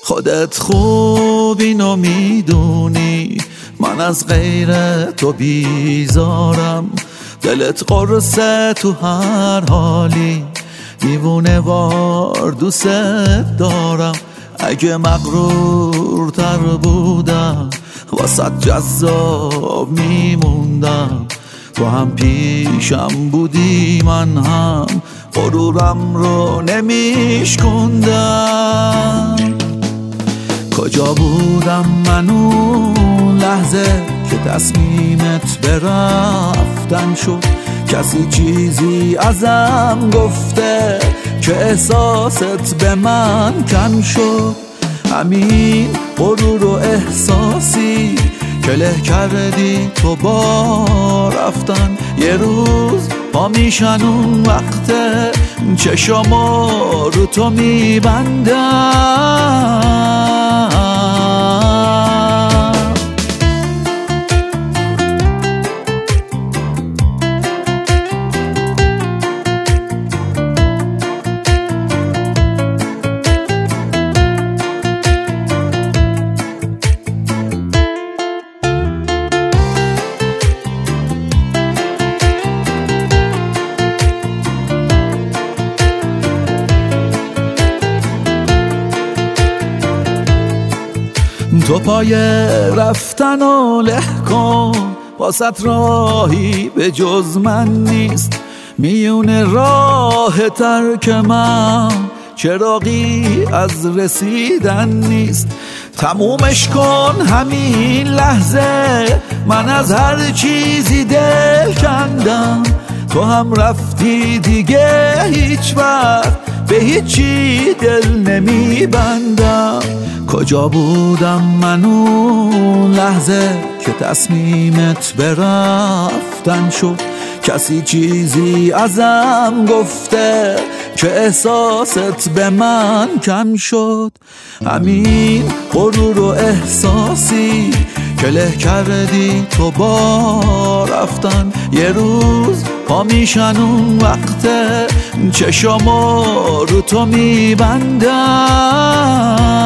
خودت خوب اینو میدونی، من از غیر تو بیزارم. دلت قرصه تو هر حالی، دیوونه وار دوست دارم. اگه مغرورتر بودم واسه جذاب میموندم. تو هم پیشم بودی من هم غرورم رو نمیشکندم. کجا بودم من اون لحظه که تصمیمت برفتن شد؟ کسی چیزی ازم گفته که احساست به من کم شد؟ همین غرور و احساسی که له کردی تو با رفتن. یه روز پا میشن اون وقته چشما رو تو میبندم. تو پای رفتن و له کن، واسط راهی به جز من نیست. میونه راه ترک من چراغی از رسیدن نیست. تمومش کن همین لحظه، من از هر چیزی دل کندم. تو هم رفتی دیگه هیچ وقت به هیچی دل نمیبندم. کجا بودم من اون لحظه که تصمیمت برفتن شد؟ کسی چیزی ازم گفته که احساست به من کم شد؟ همین غرور و احساسی که له کردی تو با رفتن. یه روز پا میشن اون وقته چشما رو تو میبندن.